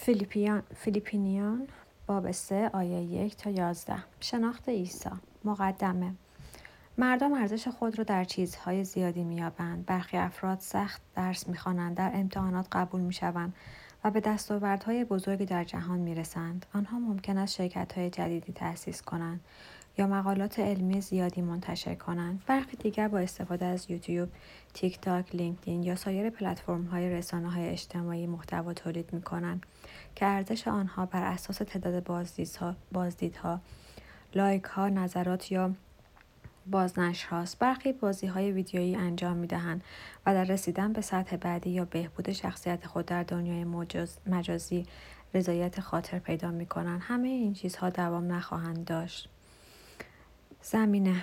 فیلیپینیان باب 3 آیه 1 تا 11. شناخت عیسی. مقدمه. مردم ارزش خود را در چیزهای زیادی می‌یابند. برخی افراد سخت درس می‌خوانند، در امتحانات قبول می‌شوند و به دستاوردهای بزرگی در جهان می‌رسند. آنها ممکن است شرکت‌های جدیدی تأسیس کنند یا مقالات علمی زیادی منتشر کنند. برخی دیگر با استفاده از یوتیوب، تیک تاک، لینکدین یا سایر پلتفرم‌های رسانه‌های اجتماعی محتوا تولید می‌کنند که ارزش آنها بر اساس تعداد بازدیدها، لایک‌ها، نظرات یا بازنشرهاست. برخی بازی‌های ویدیویی انجام می‌دهند و در رسیدن به سطح بعدی یا بهبود شخصیت خود در دنیای مجازی رضایت خاطر پیدا می‌کنند. همه این چیزها دوام نخواهند داشت. زمینه.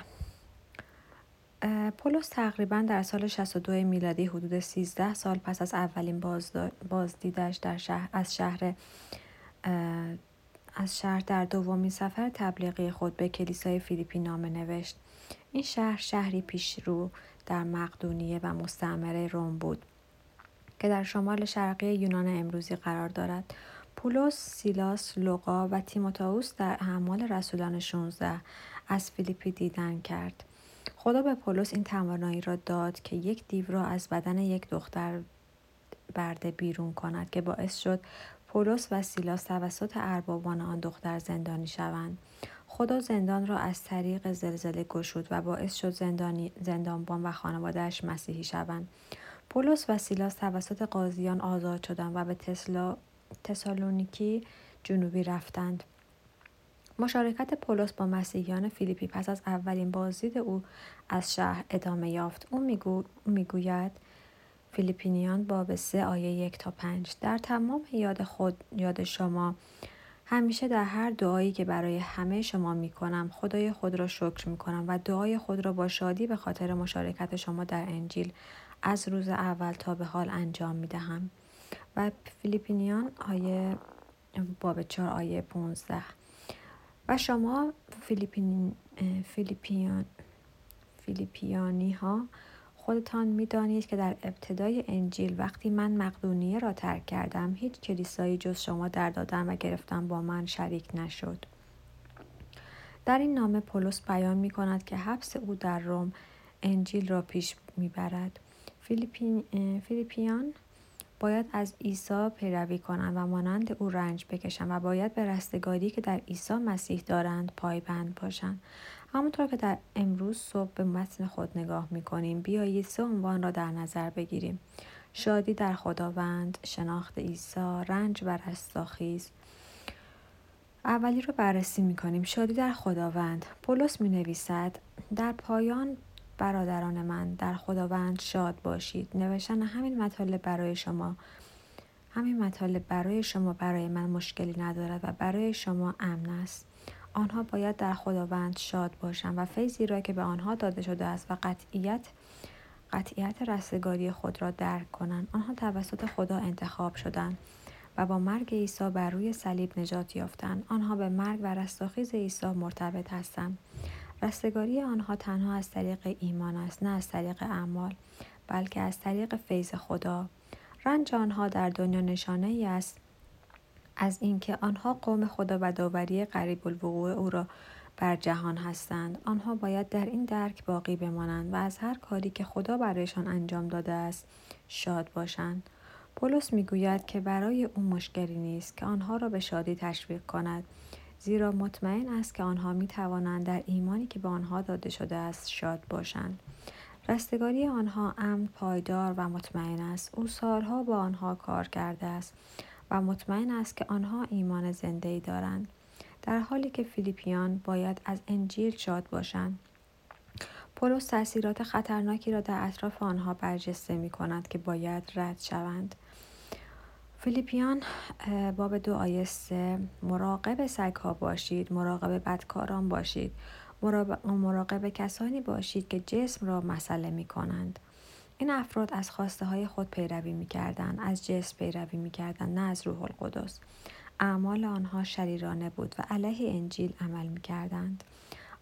پولس تقریباً در سال 62 میلادی، حدود 13 سال پس از اولین بازدیدش از شهر در دومین سفر تبلیغی خود به کلیسای فیلیپی نامه نوشت. این شهر شهری پیشرو در مقدونیه و مستعمره روم بود که در شمال شرقی یونان امروزی قرار دارد. پولس، سیلاس، لوقا و تیموتائوس در اعمال رسولان 16 از فیلیپی دیدن کرد. خدا به پولس این توانایی را داد که یک دیو را از بدن یک دختر برده بیرون کند که باعث شد پولس و سیلاس توسط اربابان آن دختر زندانی شوند. خدا زندان را از طریق زلزله گشود و باعث شد زندانبان و خانواده‌اش مسیحی شوند. پولس و سیلاس توسط قاضیان آزاد شدند و به تسالونیکی جنوبی رفتند. مشارکت پولس با مسیحیان فیلیپی پس از اولین بازدید او از شهر ادامه یافت. او میگوید فیلیپینیان باب 3 آیه 1 تا 5. در تمام یاد شما همیشه در هر دعایی که برای همه شما میکنم خدای خود را شکر میکنم و دعای خود را با شادی به خاطر مشارکت شما در انجیل از روز اول تا به حال انجام میدهم. و فیلیپینیان باب 4 آیه 15. و شما فیلیپیانی ها خودتان می‌دانید که در ابتدای انجیل وقتی من مقدونیه را ترک کردم هیچ کلیسایی جز شما در دادن و گرفتن با من شریک نشد. در این نامه پولس بیان می‌کند که حبس او در روم انجیل را پیش می‌برد. فیلیپیان باید از عیسی پیروی کنند و مانند او رنج بکشند و باید به رستگاری که در عیسی مسیح دارند پایبند باشند. همونطور که در امروز صبح به متن خود نگاه می‌کنیم، بیایید 3 عنوان را در نظر بگیریم: شادی در خداوند، شناخت عیسی، رنج و رستاخیز. اولی رو بررسی می‌کنیم: شادی در خداوند. پولس می‌نویسد: در پایان برادران من در خداوند شاد باشید. نوشتن همین مطالب برای شما برای من مشکلی ندارد و برای شما امن است. آنها باید در خداوند شاد باشند و فیضی را که به آنها داده شده است و قطعیت رستگاری خود را درک کنند. آنها توسط خدا انتخاب شدند و با مرگ عیسی بر روی صلیب نجات یافتند. آنها به مرگ و رستاخیز عیسی مرتبط هستند. رستگاری آنها تنها از طریق ایمان است، نه از طریق اعمال، بلکه از طریق فیض خدا. رنج آنها در دنیا نشانه ای است از اینکه آنها قوم خدا و داوری قریب الوقوع او را بر جهان هستند. آنها باید در این درک باقی بمانند و از هر کاری که خدا برایشان انجام داده است شاد باشند. پولس میگوید که برای او مشکلی نیست که آنها را به شادی تشویق کند، زیرا مطمئن است که آنها می توانند در ایمانی که به آنها داده شده است شاد باشند. رستگاری آنها امن، پایدار و مطمئن است. او سالها با آنها کار کرده است و مطمئن است که آنها ایمان زنده‌ای دارند، در حالی که فیلیپیان باید از انجیل شاد باشند. پولس تأثیرات خطرناکی را در اطراف آنها برجسته می‌کند که باید رد شوند. فیلیپیان باب 2 آیه 3: مراقب سگ‌ها باشید، مراقب بدکاران باشید، مراقب کسانی باشید که جسم را مسئله می‌کنند. این افراد از خواسته های خود پیروی می‌کردند، از جسم پیروی می‌کردند، نه از روح القدس. اعمال آنها شریرانه بود و علیه انجیل عمل می‌کردند.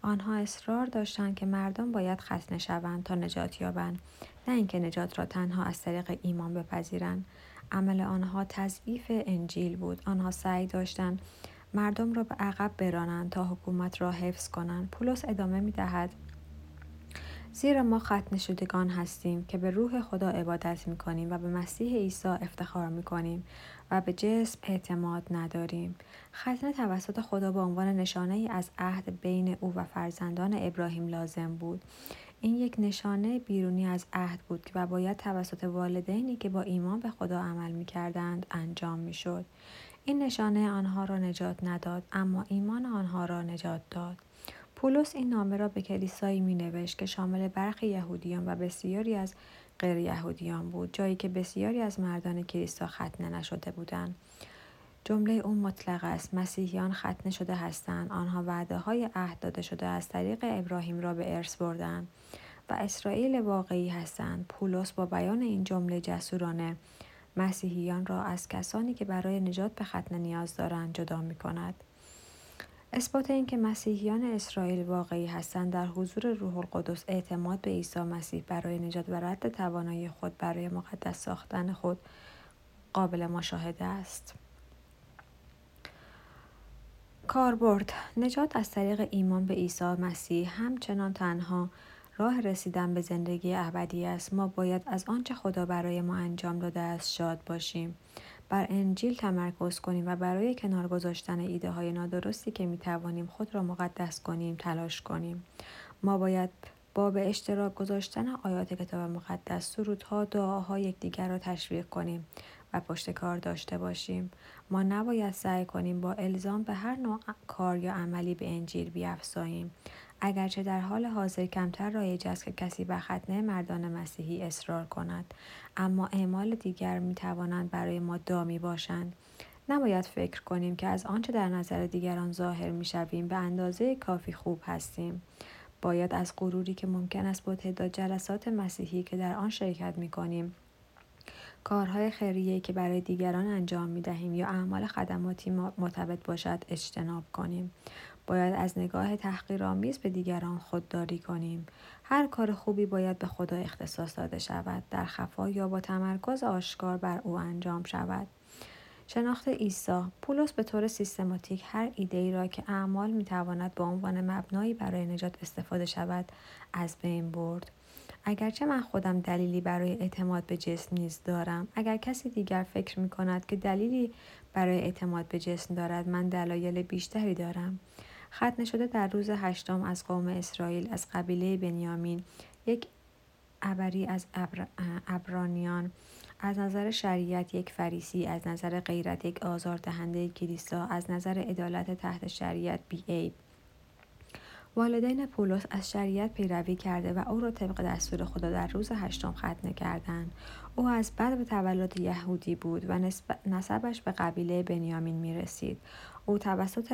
آنها اصرار داشتند که مردم باید ختنه شوند تا نجات یابند، نه اینکه نجات را تنها از طریق ایمان بپذیرند. عمل آنها تضعیف انجیل بود. آنها سعی داشتند مردم را به عقب برانند تا حکومت را حفظ کنند. پولس ادامه می‌دهد: زیرا ما ختنه شدگان هستیم که به روح خدا عبادت می‌کنیم و به مسیح عیسی افتخار می‌کنیم و به جسم اعتماد نداریم. ختنه توسط خدا به عنوان نشانه‌ای از عهد بین او و فرزندان ابراهیم لازم بود. این یک نشانه بیرونی از عهد بود و باید توسط والدینی که با ایمان به خدا عمل می‌کردند انجام می‌شد. این نشانه آنها را نجات نداد، اما ایمان آنها را نجات داد. پولس این نامه را به کلیسایی می‌نوشت که شامل برخی یهودیان و بسیاری از غیر یهودیان بود، جایی که بسیاری از مردان کلیسا ختنه نشده بودند. جمله او مطلق است: مسیحیان ختنه شده هستند. آنها وعده‌های عهد داده شده از طریق ابراهیم را به ارث بردند و اسرائیل واقعی هستند. پولس با بیان این جمله جسورانه مسیحیان را از کسانی که برای نجات به ختنه نیاز دارند جدا می‌کند. اثبات این که مسیحیان اسرائیل واقعی هستند در حضور روح القدس اعتماد به عیسی مسیح برای نجات و رد توانایی خود برای مقدس ساختن خود قابل مشاهده است. کاربرد: نجات از طریق ایمان به عیسی مسیح همچنان تنها راه رسیدن به زندگی ابدی است. ما باید از آنچه خدا برای ما انجام داده است شاد باشیم، بر انجیل تمرکز کنیم و برای کنار گذاشتن ایده های نادرستی که می توانیم خود را مقدس کنیم تلاش کنیم. ما باید با به اشتراک گذاشتن آیات کتاب مقدس، سرودها، دعاها یکدیگر را تشویق کنیم و پشتکار داشته باشیم. ما نباید سعی کنیم با الزام به هر نوع کار یا عملی به انجیل بیفزاییم. اگرچه در حال حاضر کمتر رایج است که کسی بر ختنه مردان مسیحی اصرار کند، اما اعمال دیگر می توانند برای ما دامی باشند. نباید فکر کنیم که از آنچه در نظر دیگران ظاهر می شویم به اندازه کافی خوب هستیم. باید از غروری که ممکن است با تعداد جلسات مسیحی که در آن شرکت می کنیم، کارهای خیریه‌ای که برای دیگران انجام می دهیم یا اعمال خدماتی مرتبط باشد اجتناب کنیم. باید از نگاه تحقیرآمیز به دیگران خودداری کنیم. هر کار خوبی باید به خدا اختصاص داده شود، در خفا یا با تمرکز آشکار بر او انجام شود. شناخت عیسی: پولس به طور سیستماتیک هر ایده‌ای را که اعمال می‌تواند به عنوان مبنایی برای نجات استفاده شود از بین برد. اگرچه من خودم دلیلی برای اعتماد به جسم نیز دارم، اگر کسی دیگر فکر می‌کند که دلیلی برای اعتماد به جسم دارد، من دلایل بیشتری دارم. ختنه شده در روز 8 از قوم اسرائیل از قبیله بنیامین، یک عبری از عبرانیان، از نظر شریعت یک فریسی، از نظر غیرت یک آزاردهنده کلیسا، از نظر عدالت تحت شریعت بی‌عیب. والدین پولس از شریعت پیروی کرده و او را طبق دستور خدا در روز 8 ختنه کردند. او از بدو تولد یهودی بود و نسبش به قبیله بنیامین می رسید. او توسط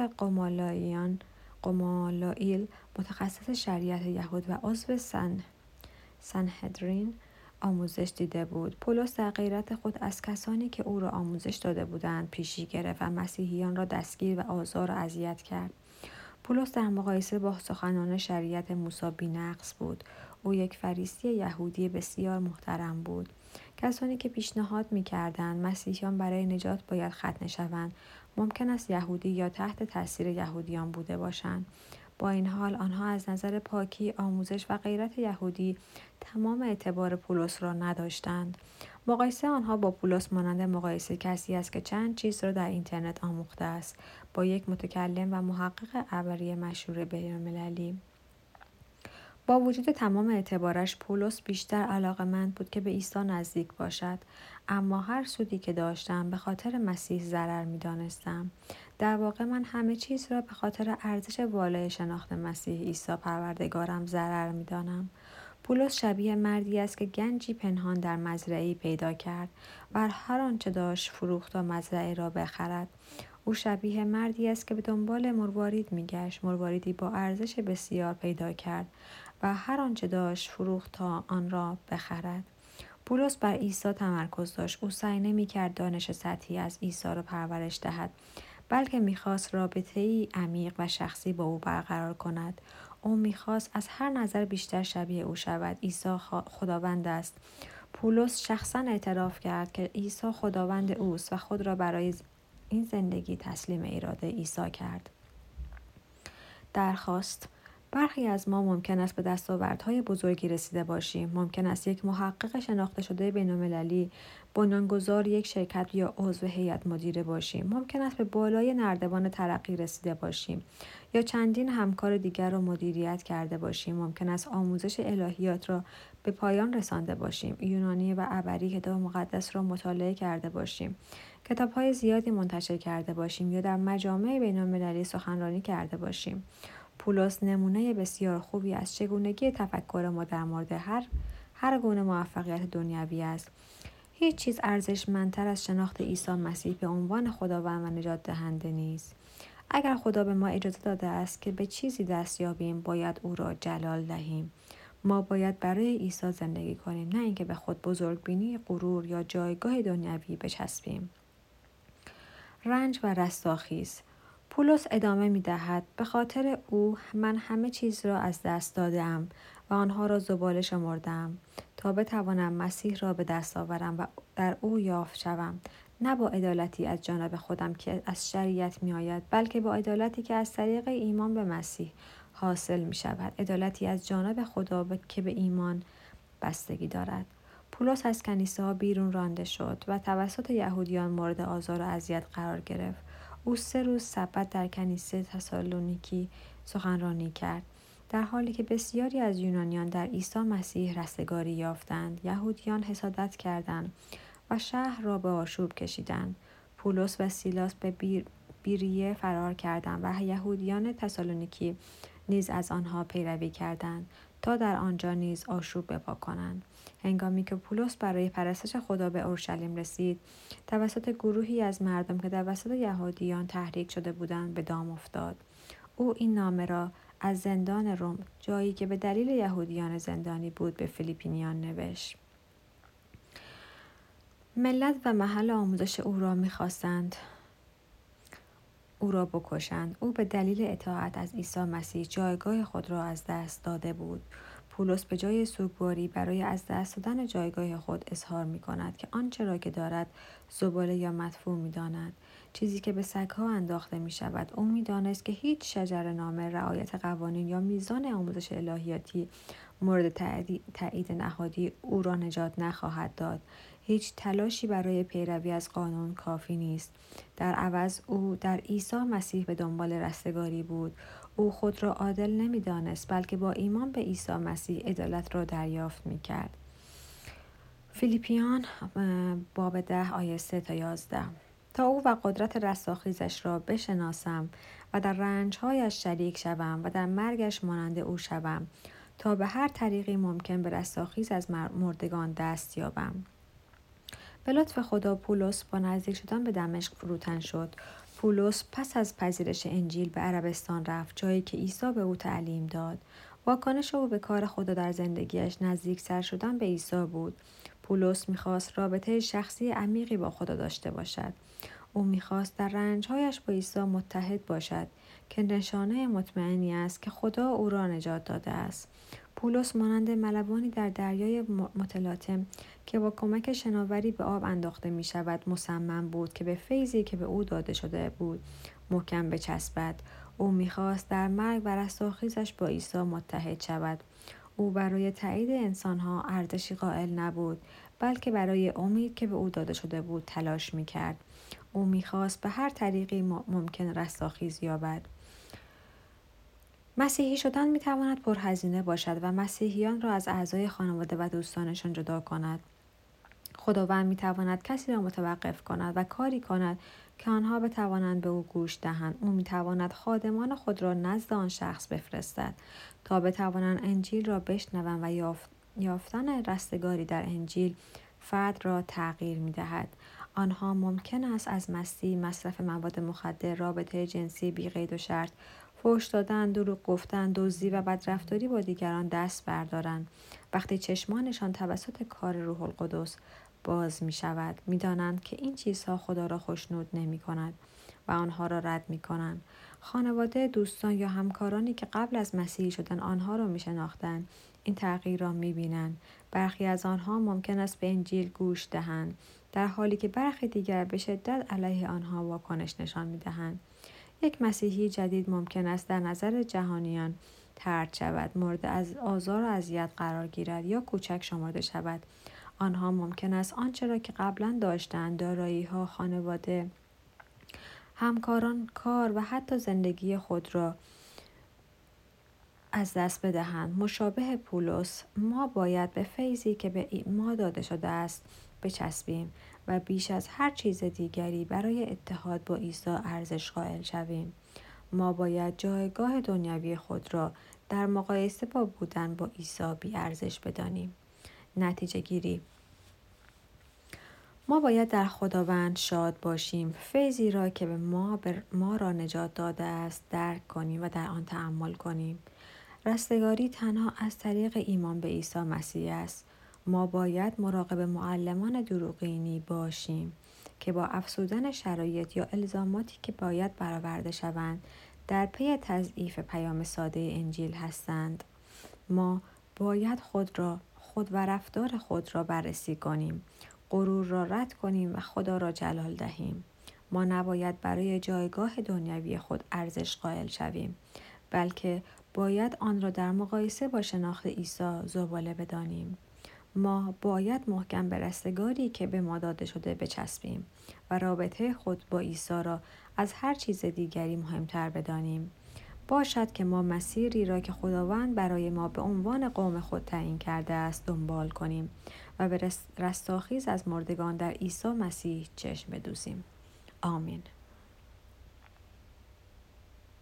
قمالائیل متخصص شریعت یهود و عضو سنهدرین آموزش دیده بود. پولس در غیرت خود از کسانی که او را آموزش داده بودند پیشی گرفت و مسیحیان را دستگیر و آزار و اذیت کرد. پولس در مقایسه با سخنان شریعت موسی بی‌نقص بود. او یک فریسی یهودی بسیار محترم بود. کسانی که پیشنهاد می‌کردند مسیحیان برای نجات باید ختنه شوند، ممکن است یهودی یا تحت تاثیر یهودیان بوده باشند. با این حال آنها از نظر پاکی، آموزش و غیرت یهودی تمام اعتبار پولس را نداشتند. مقایسه آنها با پولس مانند مقایسه کسی است که چند چیز را در اینترنت آموخته است با یک متکلم و محقق عبری مشهور بین‌المللی. با وجود تمام اعتبارش، پولس بیشتر علاقه‌مند بود که به عیسی نزدیک باشد، اما هر سودی که داشتم به خاطر مسیح ضرر می‌دانستم. در واقع من همه چیز را به خاطر ارزش والای شناخت مسیح عیسی پروردگارم ضرر می‌دانم. پولس شبیه مردی است که گنجی پنهان در مزرعه‌ای پیدا کرد و هر آنچه داشت فروخت تا مزرعه را بخرد. او شبیه مردی است که به دنبال مروارید می‌گشت، مرواریدی با ارزش بسیار پیدا کرد و هر آنچه داشت فروخت تا آن را بخرد. پولس بر عیسی تمرکز داشت. او سعی نمی‌کرد دانش سطحی از عیسی را پرورش دهد، بلکه می‌خواست رابطه‌ای عمیق و شخصی با او برقرار کند. او میخواست از هر نظر بیشتر شبیه او شود. عیسی خداوند است. پولس شخصا اعتراف کرد که عیسی خداوند اوست و خود را برای این زندگی تسلیم اراده عیسی کرد. درخواست: برخی از ما ممکن است به دستاوردهای بزرگی رسیده باشیم. ممکن است یک محقق شناخته شده بین‌المللی، بنیانگذار یک شرکت یا عضو هیئت مدیره باشیم. ممکن است به بالای نردبان ترقی رسیده باشیم یا چندین همکار دیگر را مدیریت کرده باشیم. ممکن است آموزش الهیات را به پایان رسانده باشیم، یونانی و عبری کتاب مقدس را مطالعه کرده باشیم، کتاب‌های زیادی منتشر کرده باشیم یا در مجامع بین‌المللی سخنرانی کرده باشیم. پولس نمونه بسیار خوبی از چگونگی تفکر ما در مورد هر گونه موفقیت دنیوی است. هیچ چیز ارزشمندتر از شناخت عیسی مسیح به عنوان خداوند و نجات دهنده نیست. اگر خدا به ما اجازه داده است که به چیزی دست یابیم، باید او را جلال دهیم. ما باید برای عیسی زندگی کنیم، نه اینکه به خود بزرگبینی، غرور یا جایگاه دنیوی بچسبیم. رنج و رستاخیز. پولس ادامه می دهد: به خاطر او من همه چیز را از دست دادم و آنها را زباله شمردم تا بتوانم مسیح را به دست آورم و در او یافت شوم، نه با عدالتی از جانب خودم که از شریعت می آید، بلکه با عدالتی که از طریق ایمان به مسیح حاصل می شود، عدالتی از جانب خدا که به ایمان بستگی دارد. پولس از کنیسه ها بیرون رانده شد و توسط یهودیان مورد آزار و اذیت قرار گرفت. او 3 روز سبت در کنیسه تسالونیکی سخنرانی کرد، در حالی که بسیاری از یونانیان در عیسی مسیح رستگاری یافتند. یهودیان حسادت کردند و شهر را به آشوب کشیدند. پولس و سیلاس به بیریه فرار کردند و یهودیان تسالونیکی نیز از آنها پیروی کردند تا در آنجا نیز آشوب بپا کنند. هنگامی که پولس برای پرستش خدا به اورشلیم رسید، توسط گروهی از مردم که توسط یهودیان تحریک شده بودند به دام افتاد. او این نامه را از زندان روم، جایی که به دلیل یهودیان زندانی بود، به فیلیپینیان نوشت. ملت و محل آموزش او را می‌خواستند او را بکشند. او به دلیل اطاعت از عیسی مسیح جایگاه خود را از دست داده بود. پولس به جای سوگواری برای از دست دادن جایگاه خود اظهار می کند که آنچه را که دارد زباله یا مدفوع می داند، چیزی که به سگ‌ها انداخته می شود. او می دانست که هیچ شجره‌نامه، رعایت قوانین یا میزان آموزش الهیاتی مورد تایید نهادی او را نجات نخواهد داد. هیچ تلاشی برای پیروی از قانون کافی نیست. در عوض او در عیسی مسیح به دنبال رستگاری بود. او خود را عادل نمی‌دانست، بلکه با ایمان به عیسی مسیح عدالت را دریافت می‌کرد. فیلیپیان باب 10 آیه 3 تا 11. تا او و قدرت رستاخیزش را بشناسم و در رنج‌هایش شریک شوم و در مرگش مانند او شوم، تا به هر طریقی ممکن به رستاخیز از مردگان دست یابم. به لطف خدا پولس با نزدیک شدن به دمشق فروتن شد. پولس پس از پذیرش انجیل به عربستان رفت، جایی که عیسی به او تعلیم داد. واکنش او به کار خدا در زندگیش نزدیک‌تر شدن به عیسی بود. پولس می‌خواست رابطه شخصی عمیقی با خدا داشته باشد. او می‌خواست در رنج‌هایش با عیسی متحد باشد، که نشانه مطمئنی است که خدا او را نجات داده است. پولس مانند ملوانی در دریای متلاطم که با کمک شناوری به آب انداخته می شود مصمم بود که به فیضی که به او داده شده بود محکم بچسبد. او می‌خواست در مرگ و رستاخیزش با عیسی متحد شود. او برای تایید انسانها ارزشی قائل نبود، بلکه برای امید که به او داده شده بود تلاش می‌کرد. او می‌خواست به هر طریقی ممکن رستاخیز یابد. مسیحی شدن می‌تواند پرهزینه باشد و مسیحیان را از اعضای خانواده و دوستانشان جدا کند. خداوند می‌تواند کسی را متوقف کند و کاری کند که آنها بتوانند به او گوش دهند. او می‌تواند خادمان خود را نزد آن شخص بفرستد تا بتوانند انجیل را بشنوند و یافتن رستگاری در انجیل فرد را تغییر می‌دهد. آنها ممکن است از مستی، مصرف مواد مخدر، رابطه جنسی بی قید و شرط، فحش دادن، دروغ گفتن، دزدی و بدرفتاری با دیگران دست بردارند. وقتی چشمانشان توسط کار روح القدس باز می شود، می دانند که این چیزها خدا را خوشنود نمی کند. و آنها را رد می کنند. خانواده، دوستان یا همکارانی که قبل از مسیحی شدن آنها را می شناختند این تغییر را می بینند. برخی از آنها ممکن است به انجیل گوش دهند، در حالی که برخی دیگر به شدت علیه آنها واکنش نشان می دهند. یک مسیحی جدید ممکن است در نظر جهانیان طرد شود، مورد از آزار و اذیت قرار گیرد یا کوچک شمرده شود. آنها ممکن است آنچه را که قبلا داشتند، دارایی‌ها، خانواده، همکاران، کار و حتی زندگی خود را از دست بدهند. مشابه پولس، ما باید به فیضی که به ما داده شده است بچسبیم و بیش از هر چیز دیگری برای اتحاد با عیسی ارزش قائل شویم. ما باید جایگاه دنیوی خود را در مقایسه با بودن با عیسی بی‌ارزش بدانیم. نتیجه گیری: ما باید در خداوند شاد باشیم، فیضی را که به ما را نجات داده است درک کنیم و در آن تأمل کنیم. رستگاری تنها از طریق ایمان به عیسی مسیح است. ما باید مراقب معلمان دروغینی باشیم که با افزودن شرایط یا الزاماتی که باید برآورده شوند در پی تضعیف پیام ساده انجیل هستند. ما باید خود و رفتار خود را بررسی کنیم، غرور را رد کنیم و خدا را جلال دهیم. ما نباید برای جایگاه دنیوی خود ارزش قائل شویم، بلکه باید آن را در مقایسه با شناخت عیسی زباله بدانیم. ما باید محکم به رستگاری که به ما داده شده بچسبیم و رابطه خود با عیسی را از هر چیز دیگری مهمتر بدانیم. باشد که ما مسیری را که خداوند برای ما به عنوان قوم خود تعیین کرده است دنبال کنیم و به رستاخیز از مردگان در عیسی مسیح چشم بدوزیم. آمین.